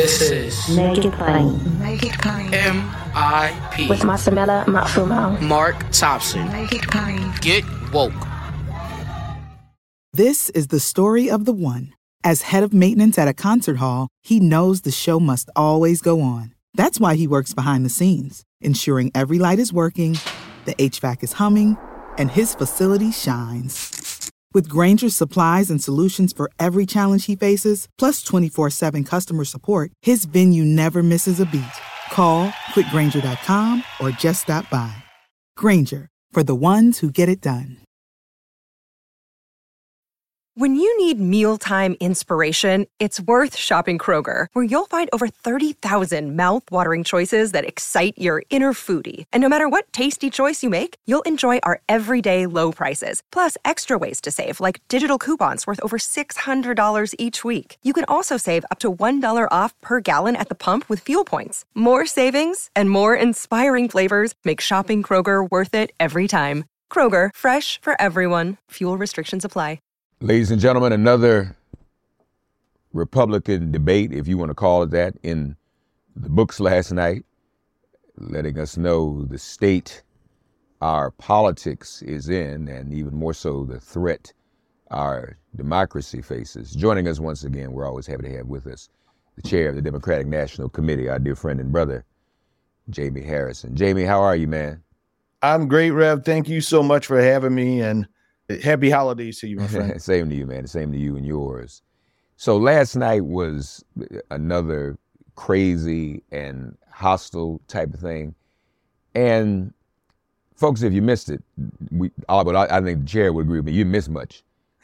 This is Make It Plain. Make It Plain. MIP. With Masamela Matfumo. Mark Thompson. Make It Plain. Get woke. This is the story of the one. As head of maintenance at a concert hall, he knows the show must always go on. That's why he works behind the scenes, ensuring every light is working, the HVAC is humming, and his facility shines. With Grainger's supplies and solutions for every challenge he faces, plus 24/7 customer support, his venue never misses a beat. Call quickgrainger.com or just stop by. Grainger, for the ones who get it done. When you need mealtime inspiration, it's worth shopping Kroger, where you'll find over 30,000 mouth-watering choices that excite your inner foodie. And no matter what tasty choice you make, you'll enjoy our everyday low prices, plus extra ways to save, like digital coupons worth over $600 each week. You can also save up to $1 off per gallon at the pump with fuel points. More savings and more inspiring flavors make shopping Kroger worth it every time. Kroger, fresh for everyone. Fuel restrictions apply. Ladies and gentlemen, another Republican debate, if you want to call it that, in the books last night, letting us know the state our politics is in, and even more so the threat our democracy faces. Joining us once again, we're always happy to have with us the chair of the Democratic National Committee, our dear friend and brother, Jamie Harrison. Jamie, how are you, man? I'm great, Rev. Thank you so much for having me, and happy holidays to you, my friend. Same to you, man. Same to you and yours. So last night was another crazy and hostile type of thing. And folks, if you missed it, I think the chair would agree with me. You missed much.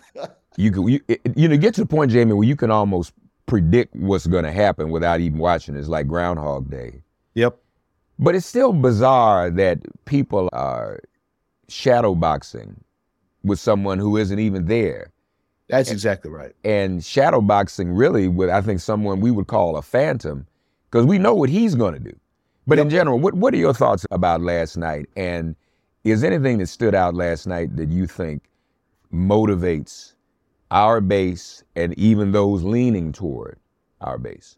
You get to the point, Jamie, where you can almost predict what's going to happen without even watching. It's like Groundhog Day. Yep. But it's still bizarre that people are shadowboxing with someone who isn't even there. That's exactly right. And shadowboxing really with, I think, someone we would call a phantom, because we know what he's going to do. But in general, what are your thoughts about last night? And is anything that stood out last night that you think motivates our base and even those leaning toward our base?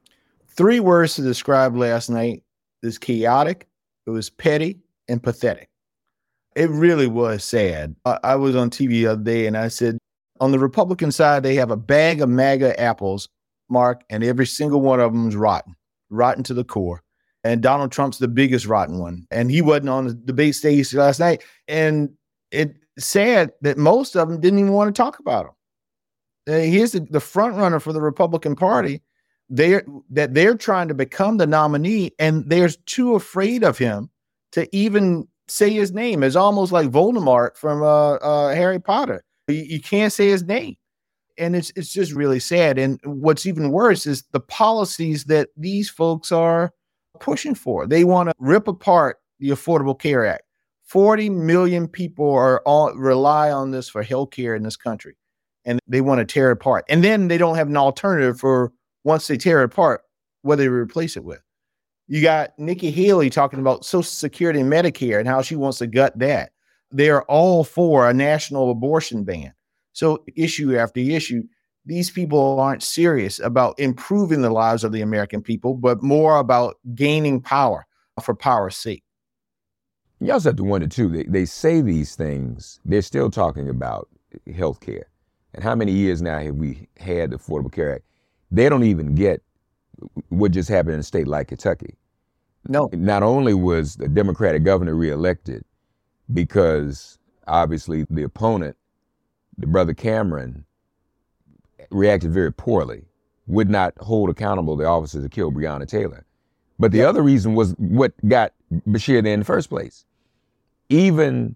3 words to describe last night: is chaotic, it was petty, and pathetic. It really was sad. I was on TV the other day and I said, on the Republican side, they have a bag of MAGA apples, Mark, and every single one of them is rotten to the core. And Donald Trump's the biggest rotten one. And he wasn't on the debate stage last night. And it's sad that most of them didn't even want to talk about him. Here's the front runner for the Republican Party. They're trying to become the nominee, and they're too afraid of him to even say his name. It's almost like Voldemort from Harry Potter. You can't say his name. And it's just really sad. And what's even worse is the policies that these folks are pushing for. They want to rip apart the Affordable Care Act. 40 million people rely on this for health care in this country, and they want to tear it apart. And then they don't have an alternative for, once they tear it apart, what they replace it with. You got Nikki Haley talking about Social Security and Medicare and how she wants to gut that. They're all for a national abortion ban. So issue after issue, these people aren't serious about improving the lives of the American people, but more about gaining power for power's sake. You also have to wonder, too, they say these things, they're still talking about health care. And how many years now have we had the Affordable Care Act? They don't even get what just happened in a state like Kentucky. No. Not only was the Democratic governor reelected because obviously the opponent, the brother Cameron, reacted very poorly, would not hold accountable the officers that killed Breonna Taylor. But the other reason was what got Beshear there in the first place. Even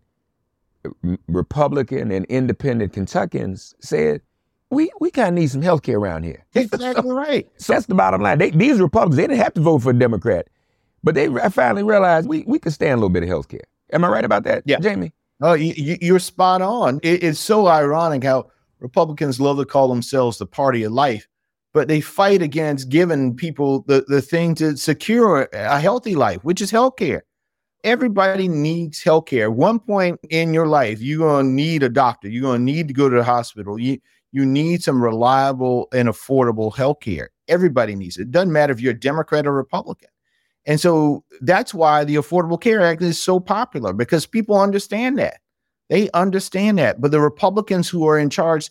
Republican and independent Kentuckians said, we kind of need some health care around here. Exactly right. So that's the bottom line. These Republicans, they didn't have to vote for a Democrat, but they finally realized we could stand a little bit of health care. Am I right about that, Jamie? Oh, you're spot on. It's so ironic how Republicans love to call themselves the party of life, but they fight against giving people the thing to secure a healthy life, which is health care. Everybody needs health care. One point in your life, you're going to need a doctor. You're going to need to go to the hospital. You need some reliable and affordable health care. Everybody needs it. It doesn't matter if you're a Democrat or Republican. And so that's why the Affordable Care Act is so popular, because people understand that. They understand that. But the Republicans who are in charge,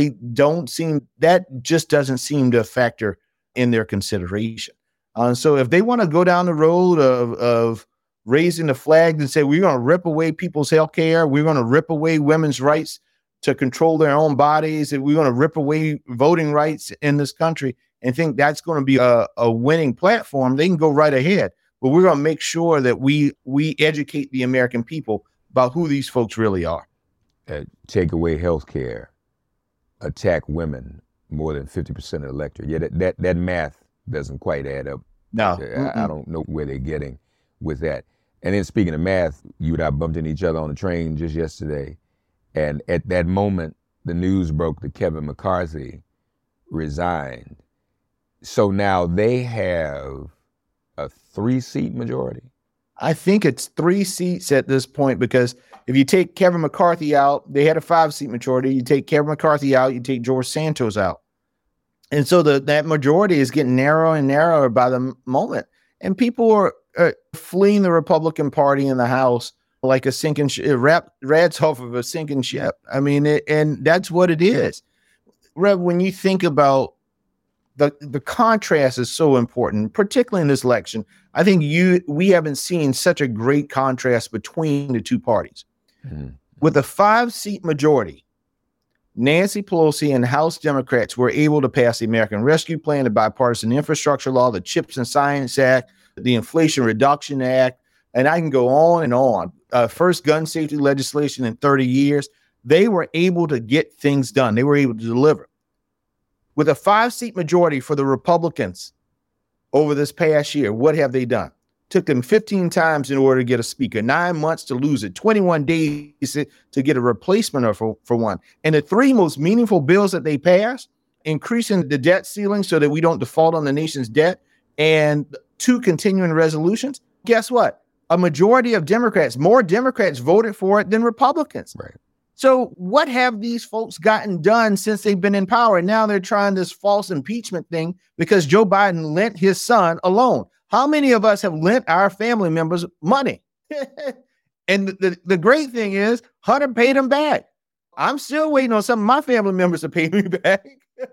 that just doesn't seem to factor in their consideration. So if they want to go down the road of raising the flag and say, we're going to rip away people's health care, we're going to rip away women's rights to control their own bodies, and we're going to rip away voting rights in this country, and think that's going to be a winning platform, they can go right ahead. But we're going to make sure that we educate the American people about who these folks really are. Take away health care, attack women, more than 50% of the electorate. Yeah, that math doesn't quite add up. No. I don't know where they're getting with that. And then speaking of math, you and I bumped into each other on the train just yesterday. And at that moment, the news broke that Kevin McCarthy resigned. So now they have a 3-seat majority? I think it's 3 seats at this point, because if you take Kevin McCarthy out, they had a 5-seat majority. You take Kevin McCarthy out, you take George Santos out. And so that majority is getting narrower and narrower by the moment. And people are fleeing the Republican Party in the House like a sinking rats off of a sinking ship. I mean, and that's what it is. Rev, when you think about the contrast is so important, particularly in this election. I think we haven't seen such a great contrast between the two parties. Mm-hmm. With a 5-seat majority, Nancy Pelosi and House Democrats were able to pass the American Rescue Plan, the Bipartisan Infrastructure Law, the CHIPS and Science Act, the Inflation Reduction Act, and I can go on and on. First gun safety legislation in 30 years. They were able to get things done. They were able to deliver. With a 5-seat majority for the Republicans over this past year, what have they done? Took them 15 times in order to get a speaker, 9 months to lose it, 21 days to get a replacement for one. And the 3 most meaningful bills that they passed, increasing the debt ceiling so that we don't default on the nation's debt, and 2 continuing resolutions, guess what? A majority of Democrats, more Democrats voted for it than Republicans. Right. So what have these folks gotten done since they've been in power? And now they're trying this false impeachment thing because Joe Biden lent his son a loan. How many of us have lent our family members money? And the great thing is Hunter paid him back. I'm still waiting on some of my family members to pay me back.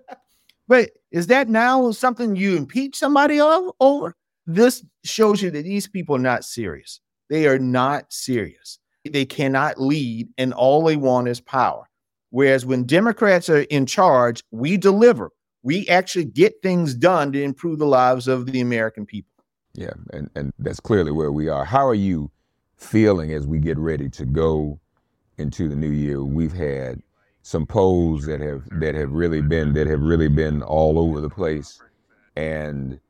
But is that now something you impeach somebody over? This shows you that these people are not serious. They are not serious. They cannot lead, and all they want is power. Whereas when Democrats are in charge, we deliver. We actually get things done to improve the lives of the American people. Yeah, and that's clearly where we are. How are you feeling as we get ready to go into the new year? We've had some polls that have really been all over the place, and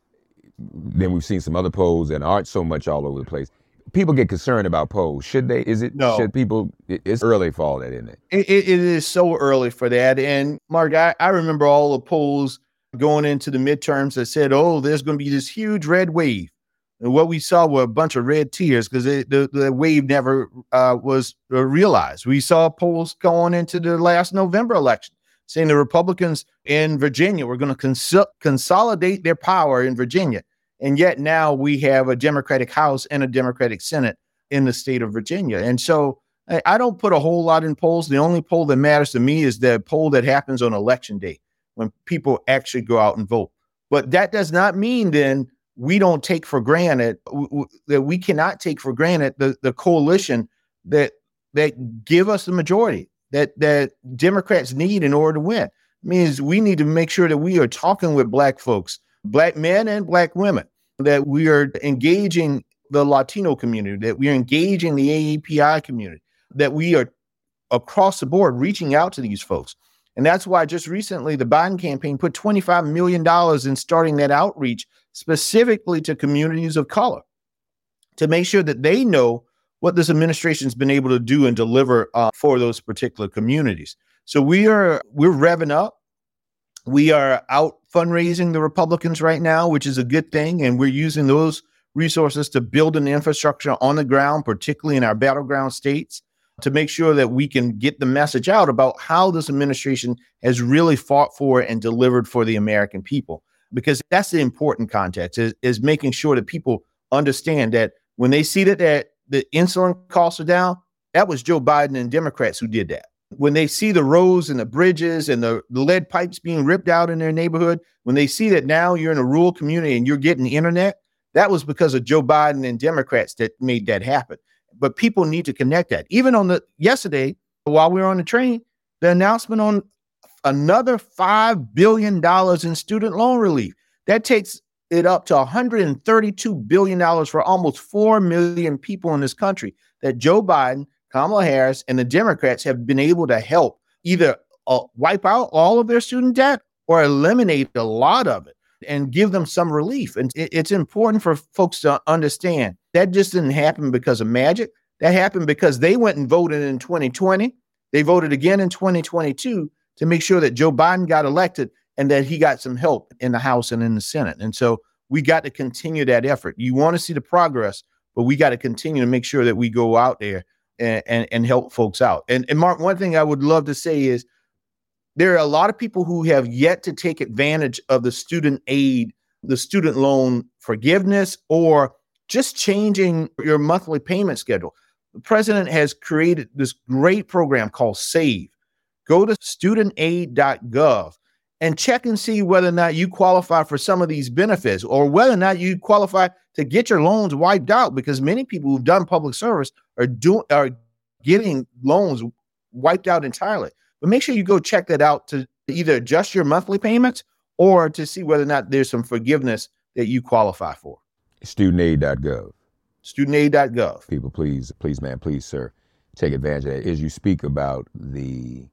then we've seen some other polls that aren't so much all over the place. People get concerned about polls. Should they? No. Should people? It's early for all that, isn't it? It is so early for that. And Mark, I remember all the polls going into the midterms that said, oh, there's going to be this huge red wave. And what we saw were a bunch of red tears because the wave never was realized. We saw polls going into the last November election saying the Republicans in Virginia were going to consolidate their power in Virginia. And yet now we have a Democratic House and a Democratic Senate in the state of Virginia. And so I don't put a whole lot in polls. The only poll that matters to me is the poll that happens on election day when people actually go out and vote. But that does not mean then we don't take for granted that we cannot take for granted the coalition that give us the majority that Democrats need in order to win. It means we need to make sure that we are talking with Black folks, Black men and Black women, that we are engaging the Latino community, that we are engaging the AAPI community, that we are across the board reaching out to these folks. And that's why just recently the Biden campaign put $25 million in starting that outreach specifically to communities of color to make sure that they know what this administration has been able to do and deliver for those particular communities. So we're revving up. We are out fundraising the Republicans right now, which is a good thing. And we're using those resources to build an infrastructure on the ground, particularly in our battleground states, to make sure that we can get the message out about how this administration has really fought for and delivered for the American people. because that's the important context is making sure that people understand that when they see that the insulin costs are down, that was Joe Biden and Democrats who did that. When they see the roads and the bridges and the lead pipes being ripped out in their neighborhood, when they see that now you're in a rural community and you're getting internet, that was because of Joe Biden and Democrats that made that happen. But people need to connect that. Even yesterday, while we were on the train, the announcement on another $5 billion in student loan relief. That takes it up to $132 billion for almost 4 million people in this country that Joe Biden, Kamala Harris, and the Democrats have been able to help either wipe out all of their student debt or eliminate a lot of it and give them some relief. And it's important for folks to understand that just didn't happen because of magic. That happened because they went and voted in 2020. They voted again in 2022 to make sure that Joe Biden got elected and that he got some help in the House and in the Senate. And so we got to continue that effort. You want to see the progress, but we got to continue to make sure that we go out there and help folks out. And Mark, one thing I would love to say is there are a lot of people who have yet to take advantage of the student aid, the student loan forgiveness, or just changing your monthly payment schedule. The president has created this great program called SAVE. Go to studentaid.gov and check and see whether or not you qualify for some of these benefits or whether or not you qualify to get your loans wiped out, because many people who've done public service are getting loans wiped out entirely. But make sure you go check that out to either adjust your monthly payments or to see whether or not there's some forgiveness that you qualify for. Studentaid.gov. Studentaid.gov. People, please, man, please, sir, take advantage of that. As you speak about the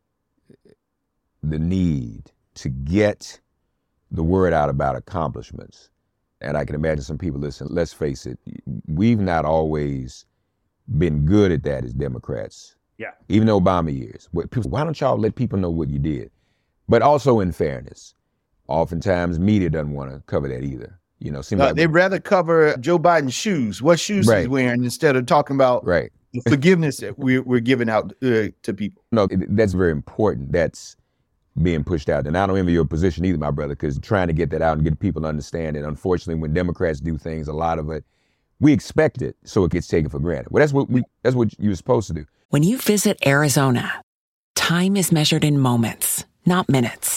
need to get the word out about accomplishments, and I can imagine some people listen, let's face it, we've not always been good at that as Democrats. Yeah. Even the Obama years. Why don't y'all let people know what you did? But also, in fairness, oftentimes media doesn't want to cover that either. You know, they'd rather cover Joe Biden's shoes, what shoes he's wearing, instead of talking about the forgiveness that we're giving out to people. No, that's very important. That's being pushed out. And I don't envy your position either, my brother, because trying to get that out and get people to understand it. Unfortunately, when Democrats do things, a lot of it, we expect it, so it gets taken for granted. Well, that's what you're supposed to do. When you visit Arizona, time is measured in moments, not minutes.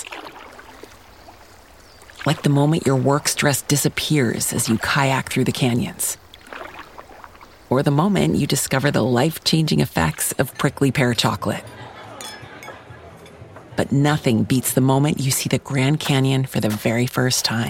Like the moment your work stress disappears as you kayak through the canyons. Or the moment you discover the life-changing effects of prickly pear chocolate. But nothing beats the moment you see the Grand Canyon for the very first time.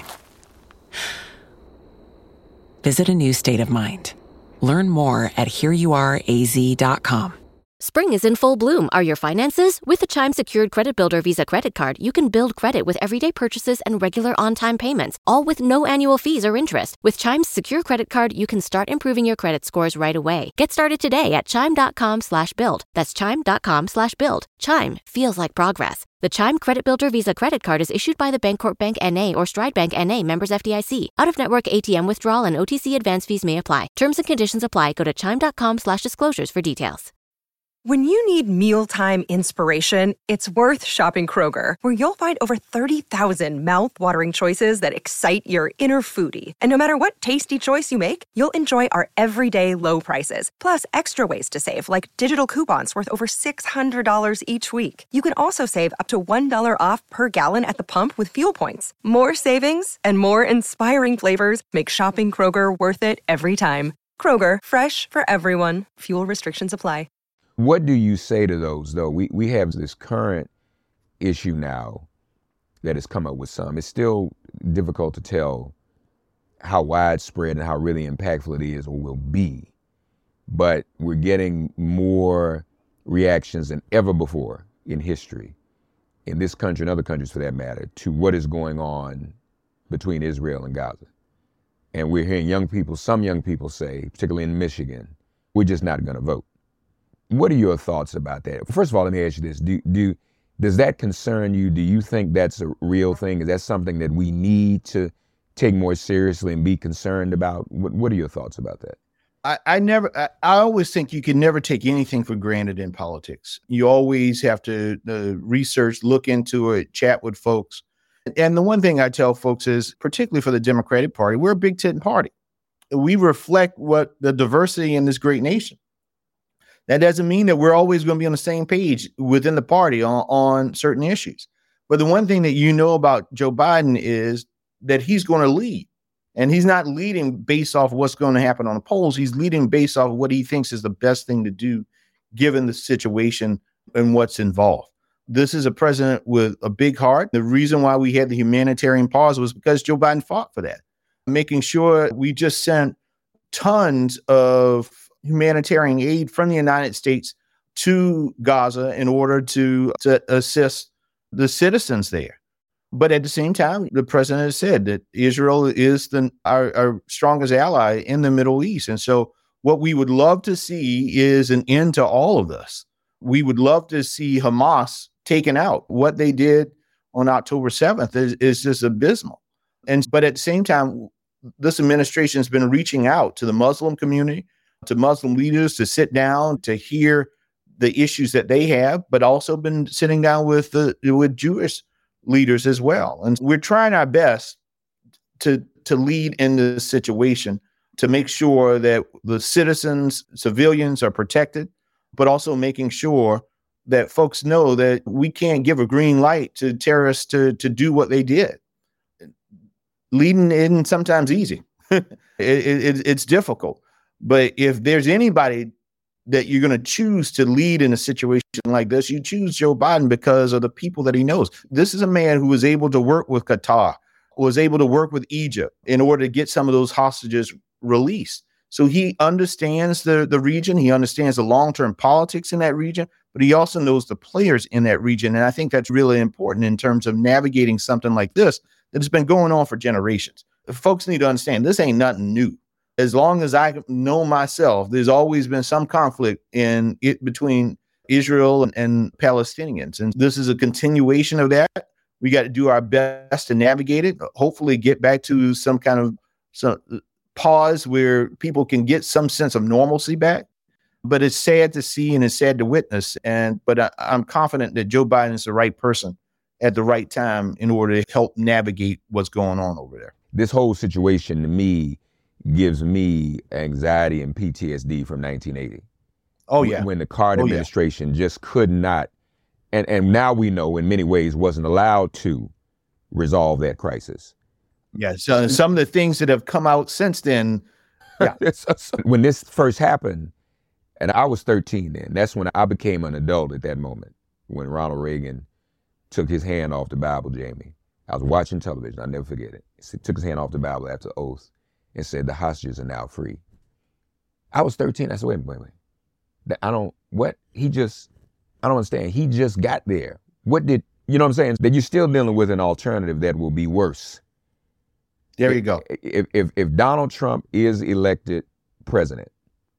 Visit a new state of mind. Learn more at hereyouareaz.com. Spring is in full bloom. Are your finances? With the Chime Secured Credit Builder Visa credit card, you can build credit with everyday purchases and regular on-time payments, all with no annual fees or interest. With Chime's Secure Credit Card, you can start improving your credit scores right away. Get started today at chime.com/build. That's chime.com/build. Chime feels like progress. The Chime Credit Builder Visa credit card is issued by the Bancorp Bank N.A. or Stride Bank N.A. members FDIC. Out-of-network ATM withdrawal and OTC advance fees may apply. Terms and conditions apply. Go to chime.com/disclosures for details. When you need mealtime inspiration, it's worth shopping Kroger, where you'll find over 30,000 mouth-watering choices that excite your inner foodie. And no matter what tasty choice you make, you'll enjoy our everyday low prices, plus extra ways to save, like digital coupons worth over $600 each week. You can also save up to $1 off per gallon at the pump with fuel points. More savings and more inspiring flavors make shopping Kroger worth it every time. Kroger, fresh for everyone. Fuel restrictions apply. What do you say to those, though? We have this current issue now that has come up with some. It's still difficult to tell how widespread and how really impactful it is or will be. But we're getting more reactions than ever before in history, in this country and other countries for that matter, to what is going on between Israel and Gaza. And we're hearing some young people say, particularly in Michigan, we're just not going to vote. What are your thoughts about that? First of all, let me ask you this. Does that concern you? Do you think that's a real thing? Is that something that we need to take more seriously and be concerned about? What are your thoughts about that? I always think you can never take anything for granted in politics. You always have to research, look into it, chat with folks. And the one thing I tell folks is, particularly for the Democratic Party, we're a big tent party. We reflect what the diversity in this great nation. That doesn't mean that we're always going to be on the same page within the party on certain issues. But the one thing that you know about Joe Biden is that he's going to lead. And he's not leading based off what's going to happen on the polls. He's leading based off what he thinks is the best thing to do, given the situation and what's involved. This is a president with a big heart. The reason why we had the humanitarian pause was because Joe Biden fought for that, making sure we just sent tons of humanitarian aid from the United States to Gaza in order to assist the citizens there. But at the same time, the president has said that Israel is our strongest ally in the Middle East. And so what we would love to see is an end to all of this. We would love to see Hamas taken out. What they did on October 7th is just abysmal. But at the same time, this administration has been reaching out to the Muslim community, to Muslim leaders to sit down, to hear the issues that they have, but also been sitting down with Jewish leaders as well. And we're trying our best to lead in this situation, to make sure that the citizens, civilians are protected, but also making sure that folks know that we can't give a green light to terrorists to do what they did. Leading isn't sometimes easy. It's difficult. But if there's anybody that you're going to choose to lead in a situation like this, you choose Joe Biden because of the people that he knows. This is a man who was able to work with Qatar, was able to work with Egypt in order to get some of those hostages released. So he understands the region. He understands the long-term politics in that region, but he also knows the players in that region. And I think that's really important in terms of navigating something like this that has been going on for generations. Folks need to understand this ain't nothing new. As long as I know myself, there's always been some conflict between Israel and Palestinians. And this is a continuation of that. We got to do our best to navigate it, hopefully get back to some pause where people can get some sense of normalcy back. But it's sad to see and it's sad to witness. But I'm confident that Joe Biden is the right person at the right time in order to help navigate what's going on over there. This whole situation to me gives me anxiety and PTSD from 1980. Oh, yeah. When the Carter administration just could not, and now we know in many ways wasn't allowed to resolve that crisis. Yeah, so some of the things that have come out since then. Yeah. When this first happened, and I was 13 then, that's when I became an adult at that moment, when Ronald Reagan took his hand off the Bible, Jamie. I was watching television, I'll never forget it. He took his hand off the Bible after the oath and said, the hostages are now free. I was 13, I said, wait. I don't understand. He just got there. You know what I'm saying? That you're still dealing with an alternative that will be worse. There you go. If Donald Trump is elected president,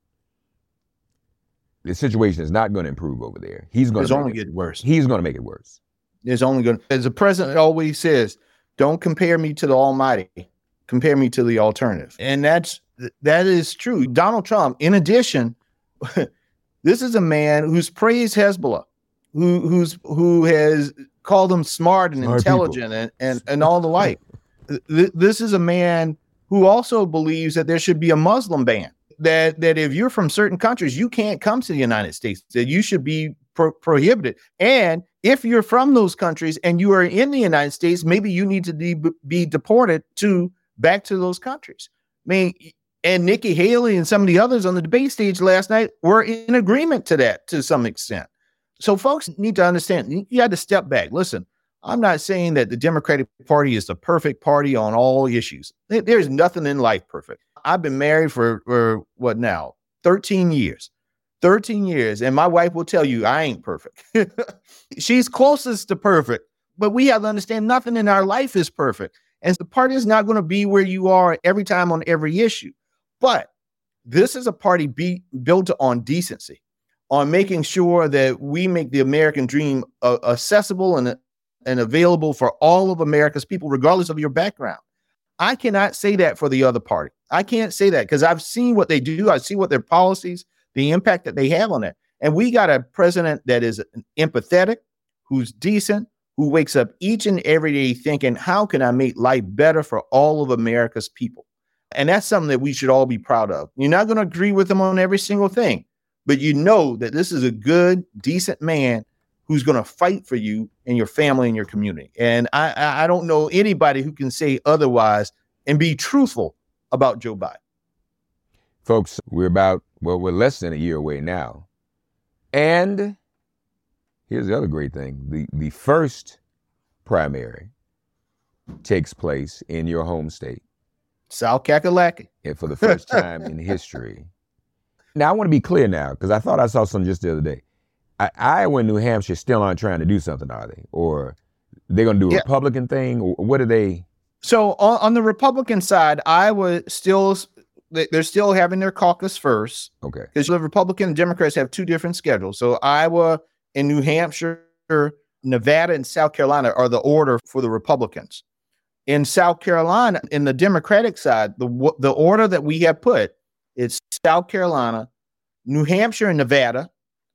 the situation is not going to improve over there. It's only get worse. He's going to make it worse. It's only going to, as the president always says, don't compare me to the Almighty. Compare me to the alternative. And that is true. Donald Trump, in addition, this is a man who's praised Hezbollah, who has called them smart and intelligent and all the like. This is a man who also believes that there should be a Muslim ban, that if you're from certain countries, you can't come to the United States, that you should be prohibited. And if you're from those countries and you are in the United States, maybe you need to be deported back to those countries. I mean, and Nikki Haley and some of the others on the debate stage last night were in agreement to that to some extent. So folks need to understand, you had to step back. Listen, I'm not saying that the Democratic Party is the perfect party on all issues. There's nothing in life perfect. I've been married for what now? 13 years. 13 years. And my wife will tell you I ain't perfect. She's closest to perfect. But we have to understand nothing in our life is perfect. And the party is not going to be where you are every time on every issue. But this is a party built on decency, on making sure that we make the American dream accessible and available for all of America's people, regardless of your background. I cannot say that for the other party. I can't say that because I've seen what they do. I see what their policies, the impact that they have on it. And we got a president that is empathetic, who's decent, who wakes up each and every day thinking, how can I make life better for all of America's people? And that's something that we should all be proud of. You're not going to agree with him on every single thing, but you know that this is a good, decent man who's going to fight for you and your family and your community. And I don't know anybody who can say otherwise and be truthful about Joe Biden. Folks, we're less than a year away now. And here's the other great thing. The first primary takes place in your home state. South Kakalaki. And for the first time in history. Now, I want to be clear now, because I thought I saw something just the other day. Iowa and New Hampshire still aren't trying to do something, are they? Or they're going to do a Republican thing? Or what are they? So on the Republican side, Iowa they're still having their caucus first. Okay. Because the Republican and Democrats have two different schedules. So Iowa and New Hampshire, Nevada and South Carolina are the order for the Republicans. In South Carolina, in the Democratic side, the order that we have put is South Carolina, New Hampshire and Nevada,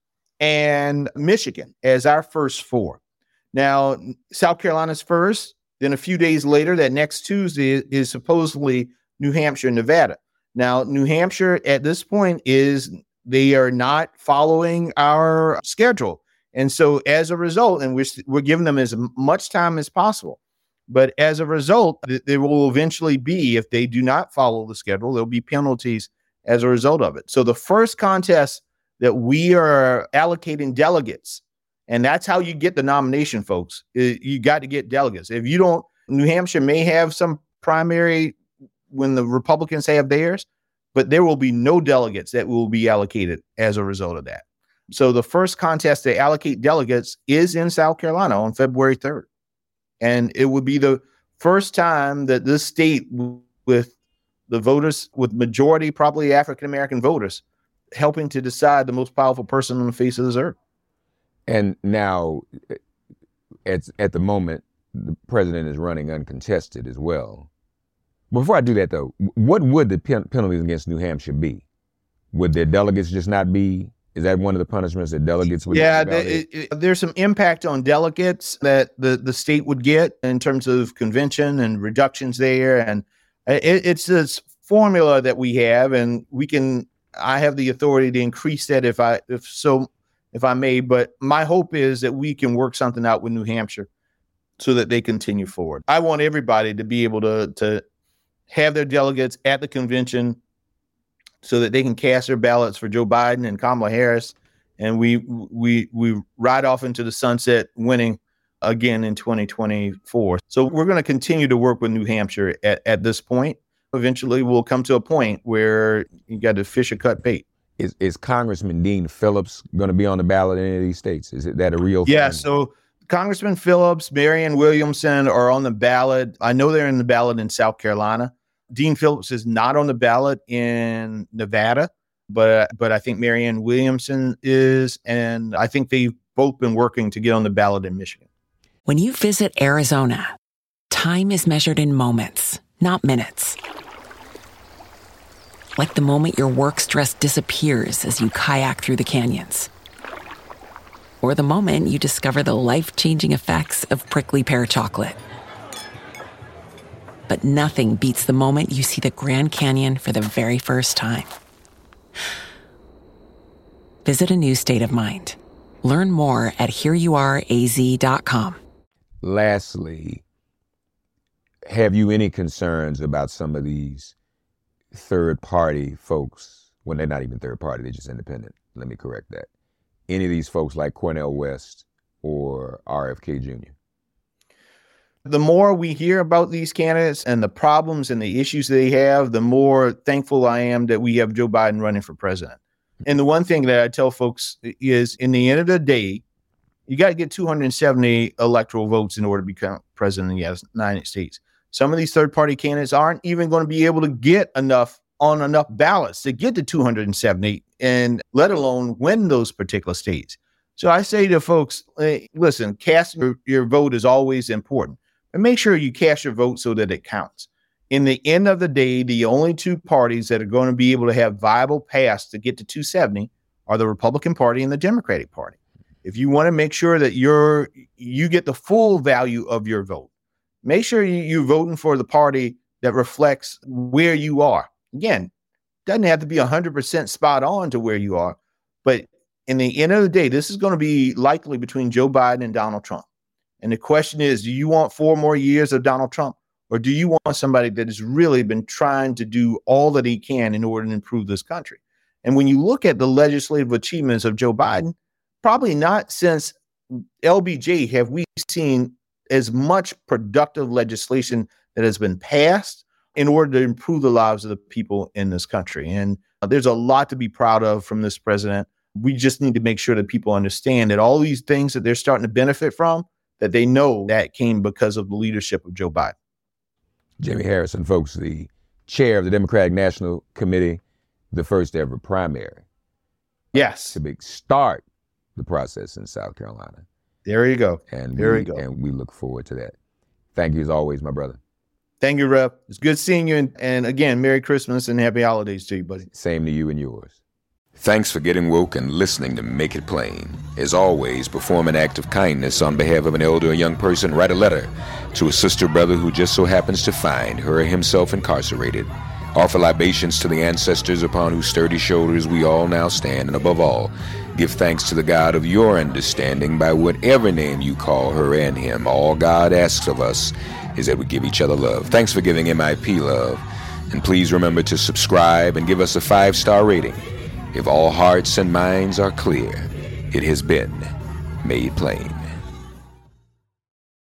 and Michigan as our first four. Now, South Carolina's first. Then a few days later, that next Tuesday is supposedly New Hampshire and Nevada. Now, New Hampshire at this point they are not following our schedule. And so as a result, and we're giving them as much time as possible. But as a result, there will eventually be, if they do not follow the schedule, there'll be penalties as a result of it. So the first contest that we are allocating delegates, and that's how you get the nomination, folks. You got to get delegates. If you don't, New Hampshire may have some primary when the Republicans have theirs, but there will be no delegates that will be allocated as a result of that. So the first contest to allocate delegates is in South Carolina on February 3rd. And it would be the first time that this state with the voters, with majority, probably African-American voters, helping to decide the most powerful person on the face of this earth. And now, at the moment, the president is running uncontested as well. Before I do that, though, what would the penalties against New Hampshire be? Would their delegates just not be? Is that one of the punishments that delegates would get? There's some impact on delegates that the state would get in terms of convention and reductions there. And it's this formula that we have, and I have the authority to increase that if I may. But my hope is that we can work something out with New Hampshire so that they continue forward. I want everybody to be able to have their delegates at the convention so that they can cast their ballots for Joe Biden and Kamala Harris. And we ride off into the sunset winning again in 2024. So we're going to continue to work with New Hampshire at this point. Eventually we'll come to a point where you got to fish or cut bait. Is Congressman Dean Phillips going to be on the ballot in any of these states? Is that a real thing? Yeah, so Congressman Phillips, Marianne Williamson are on the ballot. I know they're in the ballot in South Carolina. Dean Phillips is not on the ballot in Nevada, but I think Marianne Williamson is, and I think they've both been working to get on the ballot in Michigan. When you visit Arizona, time is measured in moments, not minutes. Like the moment your work stress disappears as you kayak through the canyons. Or the moment you discover the life-changing effects of prickly pear chocolate. But nothing beats the moment you see the Grand Canyon for the very first time. Visit a new state of mind. Learn more at hereyouareaz.com. Lastly, have you any concerns about some of these third-party folks? Well, they're not even third-party, they're just independent. Let me correct that. Any of these folks like Cornel West or RFK Jr.? The more we hear about these candidates and the problems and the issues they have, the more thankful I am that we have Joe Biden running for president. And the one thing that I tell folks is, in the end of the day, you got to get 270 electoral votes in order to become president of the United States. Some of these third-party candidates aren't even going to be able to get enough ballots to get to 270, and let alone win those particular states. So I say to folks, hey, listen, casting your vote is always important. And make sure you cast your vote so that it counts. In the end of the day, the only two parties that are going to be able to have viable paths to get to 270 are the Republican Party and the Democratic Party. if you want to make sure that you get the full value of your vote, make sure you're voting for the party that reflects where you are. Again, doesn't have to be 100% spot on to where you are, but in the end of the day, this is going to be likely between Joe Biden and Donald Trump. And the question is, do you want 4 more years of Donald Trump, or do you want somebody that has really been trying to do all that he can in order to improve this country? And when you look at the legislative achievements of Joe Biden, probably not since LBJ have we seen as much productive legislation that has been passed in order to improve the lives of the people in this country. And there's a lot to be proud of from this president. We just need to make sure that people understand that all these things that they're starting to benefit from, that they know that came because of the leadership of Joe Biden. Jimmy Harrison, folks, the chair of the Democratic National Committee, the first ever primary. Yes. To start the process in South Carolina. There you go. And there you go. And we look forward to that. Thank you as always, my brother. Thank you, Rep. It's good seeing you. And again, Merry Christmas and Happy Holidays to you, buddy. Same to you and yours. Thanks for getting woke and listening to Make It Plain. As always, perform an act of kindness on behalf of an elder or young person. Write a letter to a sister or brother who just so happens to find her or himself incarcerated. Offer libations to the ancestors upon whose sturdy shoulders we all now stand. And above all, give thanks to the God of your understanding by whatever name you call her and him. All God asks of us is that we give each other love. Thanks for giving MIP love. And please remember to subscribe and give us a 5-star rating. If all hearts and minds are clear, it has been made plain.